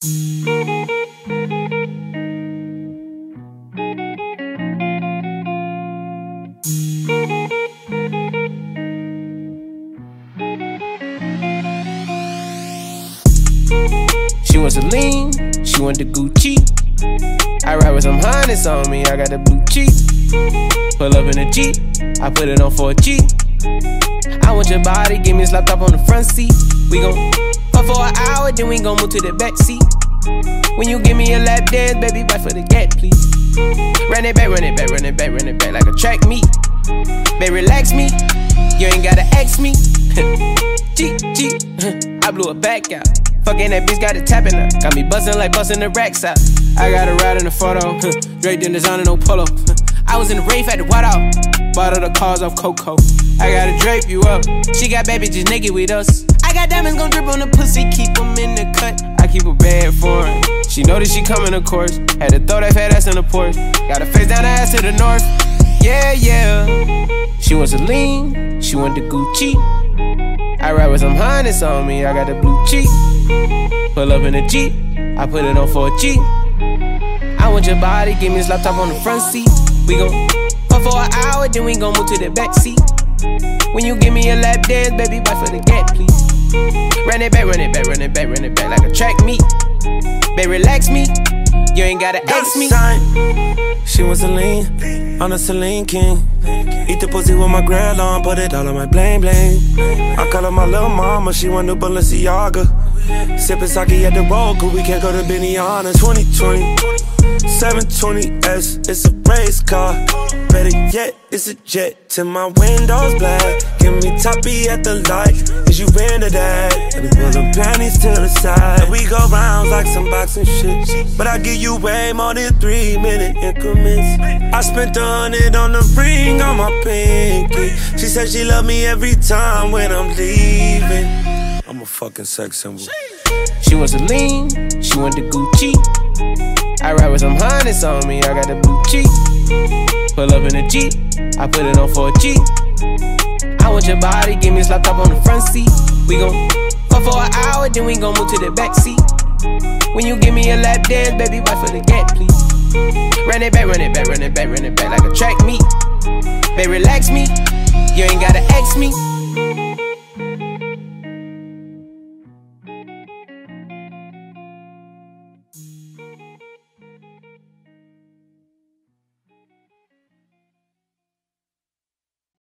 She wants to lean, she want the Gucci. I ride with some harness on me, I got the blue cheek. Pull up in a Jeep, I put it on for a G. I want your body, give me a slap top on the front seat. We gon' fuck for an hour, then we gon' move to the back seat. When you give me a lap dance, baby, bite for the gap, please. Run it back, run it back, run it back, run it back like a track meet. Baby, relax me, you ain't gotta ask me. G, I blew it back out. Fucking that bitch got it tapping up. Got me bustin' like bustin' the racks out. I got a ride in the photo, draped in designer, no polo. I was in the rave at the White Out. Bought all the cars off Coco. I gotta drape you up. She got baby just naked with us. I got diamonds gon' drip on the pussy, keep them in the cut. I keep a bad for her. She know that she coming, of course. Had to throw that fat ass in the Porsche. Got her face down, the ass to the north. Yeah, yeah. She wants to lean, she want the Gucci. I ride with some harness on me, I got the blue cheek. Pull up in a Jeep, I put it on for a G. I want your body, give me a slap top on the front seat. We gon' fuck for an hour, then we gon' move to the back seat. When you give me a lap dance, baby, bite for the gap, please. Run it back, run it back, run it back, run it back like a track meet. Baby, relax me, you ain't gotta ask me. She wants a lean, on a Celine King. Eat the pussy with my grill on, put it all on my bling bling. I call her my little mama, she want new Balenciaga. Sippin' sake at the Roku, we can't go to Benihana. 2020, 720S, it's a race car. Better yet, it's a jet till my windows black. Give me toppy at the light, is you into that? Let me pull them panties to the side. We go rounds like some boxing shit, but I give you way more than 3-minute increments. I spent 100 on the ring on my pinky. She said she love me every time when I'm leaving. I'm a fucking sex symbol. She wants to lean, she want the Gucci. I ride with some harness on me, I got the blue cheek. Pull up in a Jeep, I put it on for a G. I want your body, give me a slap top on the front seat. We gon' fuck for an hour, then we gon' move to the back seat. When you give me a lap dance, baby, bite for the gap, please. Run it back, run it back, run it back, run it back like a track meet. Baby, relax me, you ain't gotta ask me.